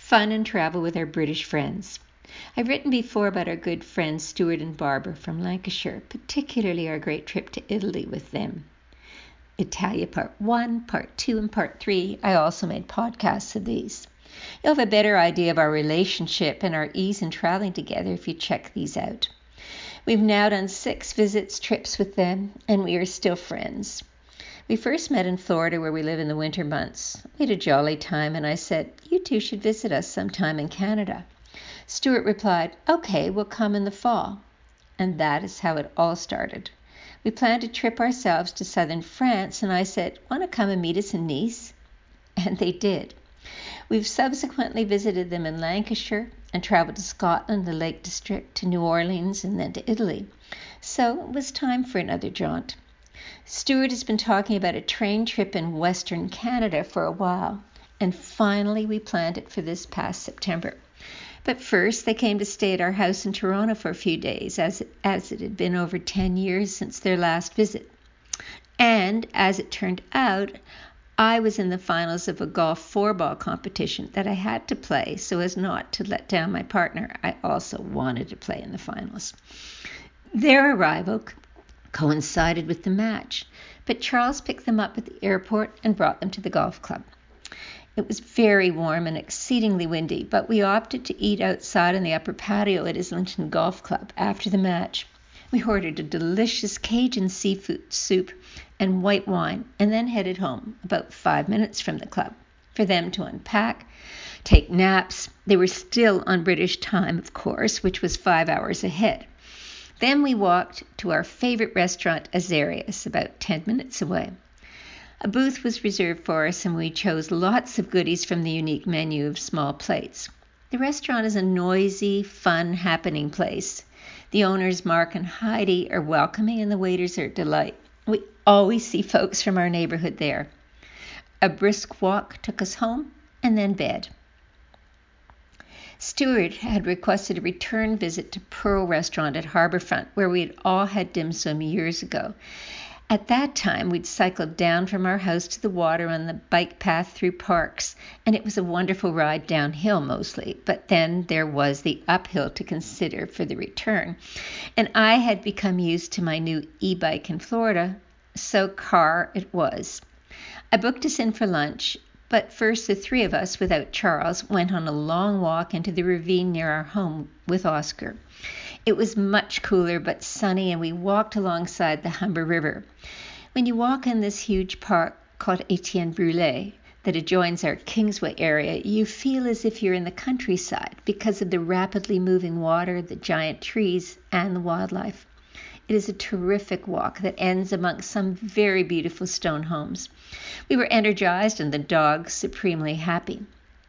fun and travel with our British friends. I've written before about our good friends Stuart and Barbara from Lancashire, particularly our great trip to Italy with them. Italia Part 1, Part 2, and Part 3. I also made podcasts of these. You'll have a better idea of our relationship and our ease in traveling together if you check these out. We've now done 6 trips with them, and we are still friends. We first met in Florida, where we live in the winter months. We had a jolly time, and I said, "You two should visit us sometime in Canada." Stuart replied, "Okay, we'll come in the fall." And that is how it all started. We planned a trip ourselves to southern France, and I said, "Want to come and meet us in Nice?" And they did. We've subsequently visited them in Lancashire and traveled to Scotland, the Lake District, to New Orleans, and then to Italy. So it was time for another jaunt. Stuart has been talking about a train trip in Western Canada for a while, and finally we planned it for this past September. But first they came to stay at our house in Toronto for a few days, as it had been over 10 years since their last visit. And as it turned out, I was in the finals of a golf 4-ball competition that I had to play so as not to let down my partner. I also wanted to play in the finals. Their arrival coincided with the match, but Charles picked them up at the airport and brought them to the golf club. It was very warm and exceedingly windy, but we opted to eat outside in the upper patio at Islington Golf Club after the match. We ordered a delicious Cajun seafood soup and white wine, and then headed home about 5 minutes from the club for them to unpack, take naps. They were still on British time, of course, which was 5 hours ahead. Then we walked to our favorite restaurant, Azarius, about 10 minutes away. A booth was reserved for us, and we chose lots of goodies from the unique menu of small plates. The restaurant is a noisy, fun, happening place. The owners, Mark and Heidi, are welcoming, and the waiters are a delight. We always see folks from our neighborhood there. A brisk walk took us home, and then bed. Stuart had requested a return visit to Pearl Restaurant at Harbourfront, where we had all had dim sum years ago. At that time, we'd cycled down from our house to the water on the bike path through parks, and it was a wonderful ride downhill mostly, but then there was the uphill to consider for the return. And I had become used to my new e-bike in Florida, so car it was. I booked us in for lunch, but first the 3 of us, without Charles, went on a long walk into the ravine near our home with Oscar. It was much cooler but sunny, and we walked alongside the Humber River. When you walk in this huge park called Etienne Brûlé that adjoins our Kingsway area, you feel as if you're in the countryside because of the rapidly moving water, the giant trees, and the wildlife. It is a terrific walk that ends amongst some very beautiful stone homes. We were energized and the dogs supremely happy.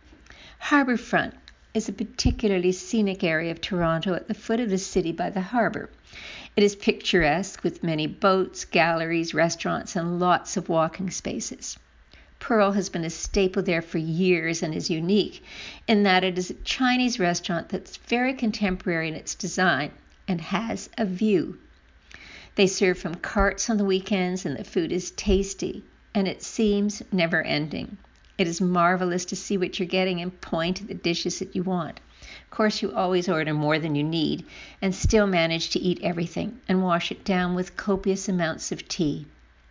Harbourfront is a particularly scenic area of Toronto at the foot of the city by the harbour. It is picturesque with many boats, galleries, restaurants, and lots of walking spaces. Pearl has been a staple there for years and is unique in that it is a Chinese restaurant that's very contemporary in its design and has a view. They serve from carts on the weekends, and the food is tasty, and it seems never ending. It is marvelous to see what you're getting and point at the dishes that you want. Of course, you always order more than you need and still manage to eat everything and wash it down with copious amounts of tea.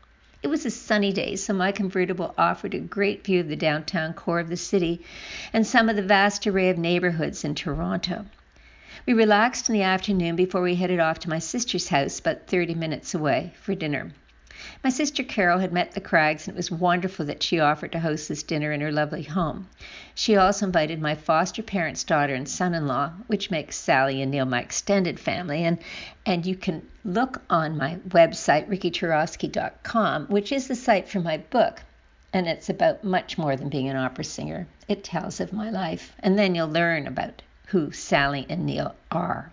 It was a sunny day, so my convertible offered a great view of the downtown core of the city and some of the vast array of neighborhoods in Toronto. We relaxed in the afternoon before we headed off to my sister's house about 30 minutes away for dinner. My sister Carol had met the Craggs, and it was wonderful that she offered to host this dinner in her lovely home. She also invited my foster parents' daughter and son-in-law, which makes Sally and Neil my extended family, and you can look on my website, rickyturowski.com, which is the site for my book, and it's about much more than being an opera singer. It tells of my life, and then you'll learn about who Sally and Neil are.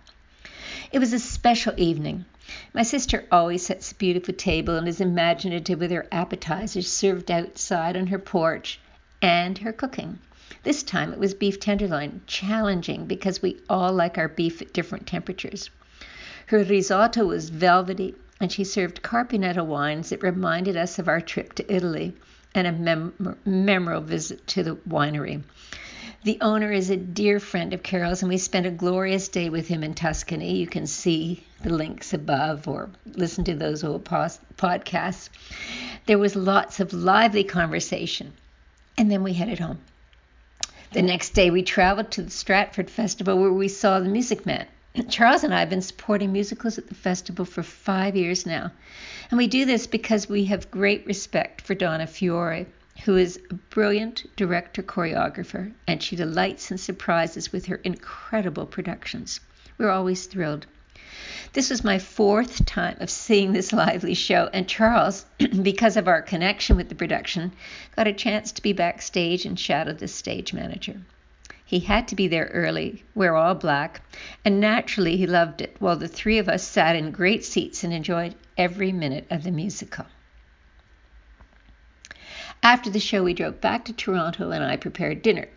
It was a special evening. My sister always sets a beautiful table and is imaginative with her appetizers served outside on her porch and her cooking. This time it was beef tenderloin, challenging because we all like our beef at different temperatures. Her risotto was velvety, and she served Carpinetto wines that reminded us of our trip to Italy and a memorable visit to the winery. The owner is a dear friend of Carol's, and we spent a glorious day with him in Tuscany. You can see the links above or listen to those old podcasts. There was lots of lively conversation, and then we headed home. The next day, we traveled to the Stratford Festival where we saw The Music Man. Charles and I have been supporting musicals at the festival for 5 years now, and we do this because we have great respect for Donna Fiore, who is a brilliant director-choreographer, and she delights and surprises with her incredible productions. We're always thrilled. This was my 4th time of seeing this lively show, and Charles, because of our connection with the production, got a chance to be backstage and shadow the stage manager. He had to be there early, wear all black, and naturally he loved it, while the 3 of us sat in great seats and enjoyed every minute of the musical. After the show, we drove back to Toronto and I prepared dinner.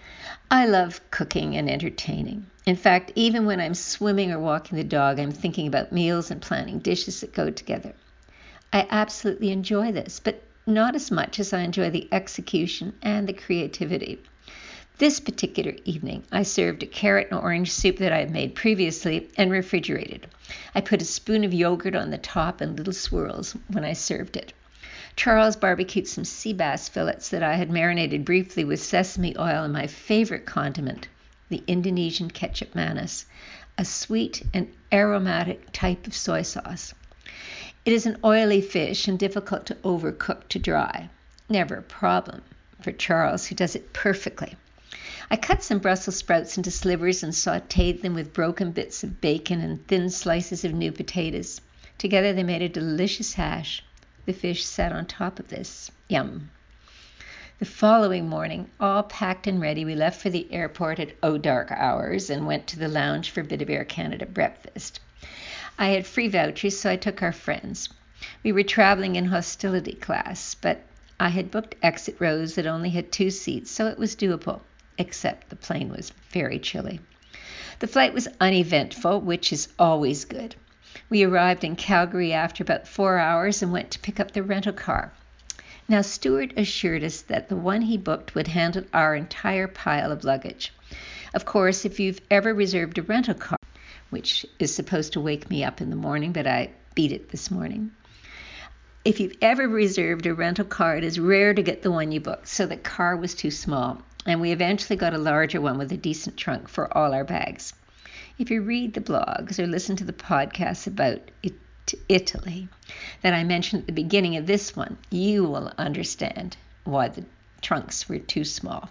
I love cooking and entertaining. In fact, even when I'm swimming or walking the dog, I'm thinking about meals and planning dishes that go together. I absolutely enjoy this, but not as much as I enjoy the execution and the creativity. This particular evening, I served a carrot and orange soup that I had made previously and refrigerated. I put a spoon of yogurt on the top and little swirls when I served it. Charles barbecued some sea bass fillets that I had marinated briefly with sesame oil and my favorite condiment, the Indonesian ketchup manis, a sweet and aromatic type of soy sauce. It is an oily fish and difficult to overcook to dry. Never a problem for Charles, who does it perfectly. I cut some Brussels sprouts into slivers and sautéed them with broken bits of bacon and thin slices of new potatoes. Together they made a delicious hash. The fish sat on top of this. Yum. The following morning, all packed and ready, we left for the airport at dark hours and went to the lounge for a bit of Air Canada breakfast. I had free vouchers, so I took our friends. We were traveling in hostility class, but I had booked exit rows that only had 2 seats, so it was doable, except the plane was very chilly. The flight was uneventful, which is always good. We arrived in Calgary after about 4 hours and went to pick up the rental car. Now, Stuart assured us that the one he booked would handle our entire pile of luggage. Of course, if you've ever reserved a rental car, which is supposed to wake me up in the morning, but I beat it this morning. If you've ever reserved a rental car, it is rare to get the one you booked, so the car was too small, and we eventually got a larger one with a decent trunk for all our bags. If you read the blogs or listen to the podcasts about Italy that I mentioned at the beginning of this one, you will understand why the trunks were too small.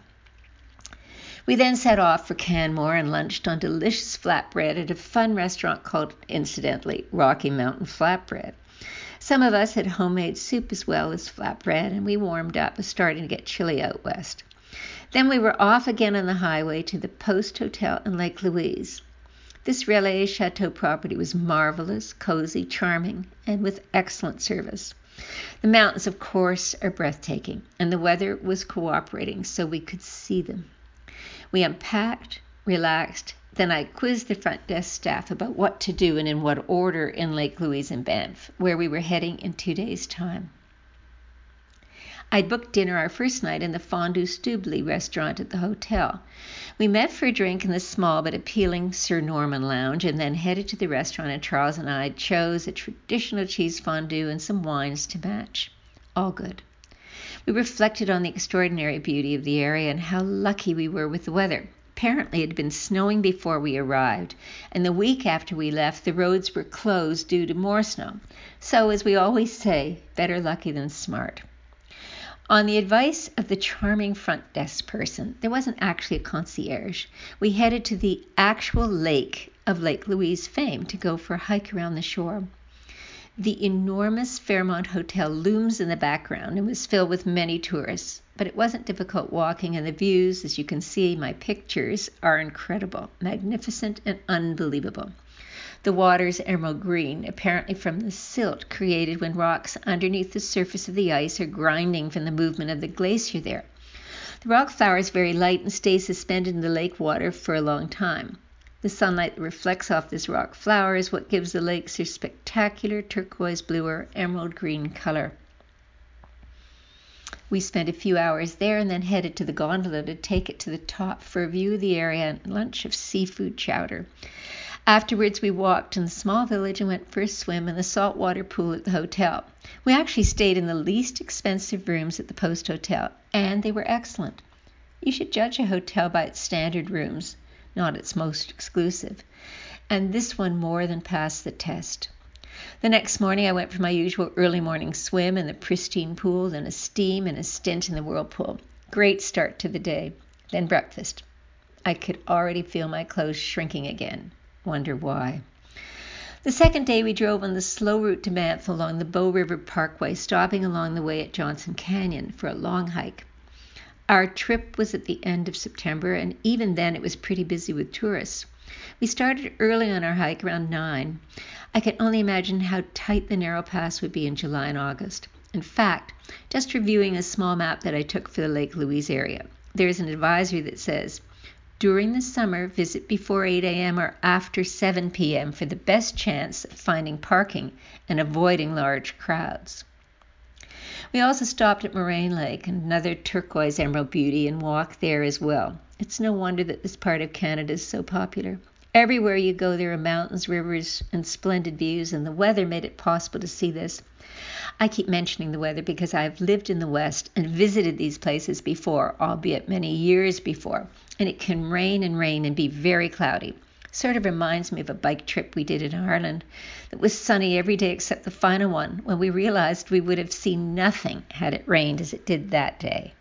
We then set off for Canmore and lunched on delicious flatbread at a fun restaurant called, incidentally, Rocky Mountain Flatbread. Some of us had homemade soup as well as flatbread, and we warmed up. It was starting to get chilly out west. Then we were off again on the highway to the Post Hotel in Lake Louise. This Relais Chateau property was marvelous, cozy, charming, and with excellent service. The mountains, of course, are breathtaking, and the weather was cooperating so we could see them. We unpacked, relaxed, then I quizzed the front desk staff about what to do and in what order in Lake Louise and Banff, where we were heading in 2 days' time. I'd booked dinner our first night in the Fondue Stubli restaurant at the hotel. We met for a drink in the small but appealing Sir Norman Lounge and then headed to the restaurant, and Charles and I chose a traditional cheese fondue and some wines to match. All good. We reflected on the extraordinary beauty of the area and how lucky we were with the weather. Apparently it had been snowing before we arrived, and the week after we left the roads were closed due to more snow. So, as we always say, better lucky than smart. On the advice of the charming front desk person, there wasn't actually a concierge. We headed to the actual lake of Lake Louise fame to go for a hike around the shore. The enormous Fairmont Hotel looms in the background and was filled with many tourists, but it wasn't difficult walking, and the views, as you can see in my pictures, are incredible, magnificent, and unbelievable. The water's emerald green, apparently from the silt created when rocks underneath the surface of the ice are grinding from the movement of the glacier there. The rock flower is very light and stays suspended in the lake water for a long time. The sunlight that reflects off this rock flower is what gives the lakes their spectacular turquoise blue or emerald green color. We spent a few hours there and then headed to the gondola to take it to the top for a view of the area and lunch of seafood chowder. Afterwards, we walked in the small village and went for a swim in the saltwater pool at the hotel. We actually stayed in the least expensive rooms at the Post Hotel, and they were excellent. You should judge a hotel by its standard rooms, not its most exclusive. And this one more than passed the test. The next morning I went for my usual early morning swim in the pristine pool, then a steam and a stint in the whirlpool. Great start to the day. Then breakfast. I could already feel my clothes shrinking again. Wonder why. The second day we drove on the slow route to Banff along the Bow River Parkway, stopping along the way at Johnson Canyon for a long hike. Our trip was at the end of September, and even then it was pretty busy with tourists. We started early on our hike around 9. I can only imagine how tight the narrow pass would be in July and August. In fact, just reviewing a small map that I took for the Lake Louise area, there is an advisory that says, during the summer, visit before 8 a.m. or after 7 p.m. for the best chance of finding parking and avoiding large crowds. We also stopped at Moraine Lake, another turquoise emerald beauty, and walked there as well. It's no wonder that this part of Canada is so popular. Everywhere you go, there are mountains, rivers, and splendid views, and the weather made it possible to see this. I keep mentioning the weather because I've lived in the West and visited these places before, albeit many years before, and it can rain and be very cloudy. Sort of reminds me of a bike trip we did in Ireland that was sunny every day except the final one, when we realized we would have seen nothing had it rained as it did that day.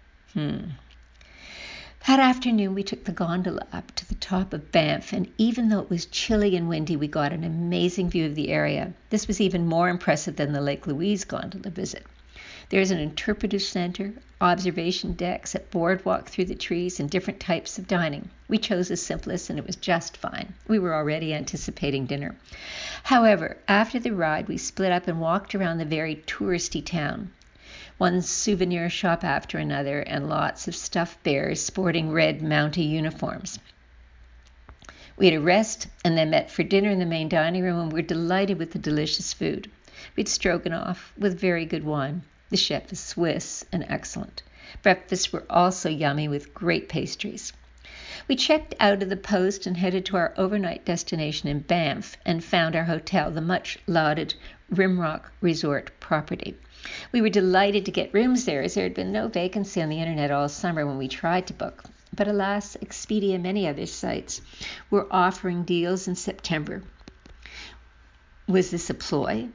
That afternoon we took the gondola up to the top of Banff, and even though it was chilly and windy, we got an amazing view of the area. This was even more impressive than the Lake Louise gondola visit. There is an interpretive center, observation decks, a boardwalk through the trees, and different types of dining. We chose the simplest, and it was just fine. We were already anticipating dinner. However, after the ride, we split up and walked around the very touristy town. One souvenir shop after another, and lots of stuffed bears sporting red Mountie uniforms. We had a rest and then met for dinner in the main dining room, and were delighted with the delicious food. We had stroganoff with very good wine. The chef is Swiss and excellent. Breakfasts were also yummy with great pastries. We checked out of the Post and headed to our overnight destination in Banff and found our hotel, the much-lauded Rimrock Resort property. We were delighted to get rooms there, as there had been no vacancy on the internet all summer when we tried to book. But alas, Expedia and many other sites were offering deals in September. Was this a ploy?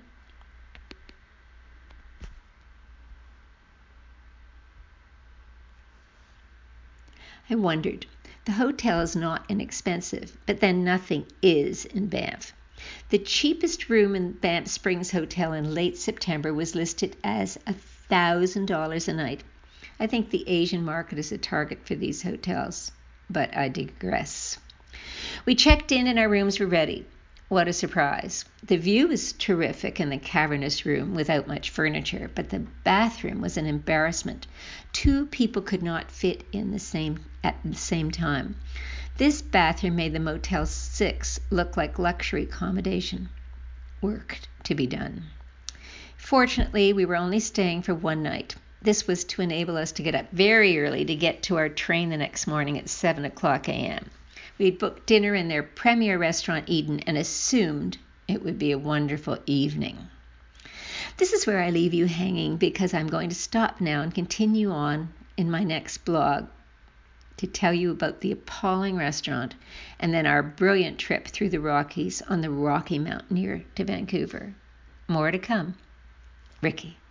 I wondered. The hotel is not inexpensive, but then nothing is in Banff. The cheapest room in Banff Springs Hotel in late September was listed as $1,000 a night. I think the Asian market is a target for these hotels, but I digress. We checked in and our rooms were ready. What a surprise. The view was terrific in the cavernous room without much furniture, but the bathroom was an embarrassment. 2 people could not fit in at the same time. This bathroom made the Motel 6 look like luxury accommodation. Work to be done. Fortunately, we were only staying for one night. This was to enable us to get up very early to get to our train the next morning at 7 o'clock a.m. We had booked dinner in their premier restaurant, Eden, and assumed it would be a wonderful evening. This is where I leave you hanging, because I'm going to stop now and continue on in my next blog to tell you about the appalling restaurant and then our brilliant trip through the Rockies on the Rocky Mountaineer to Vancouver. More to come. Ricky.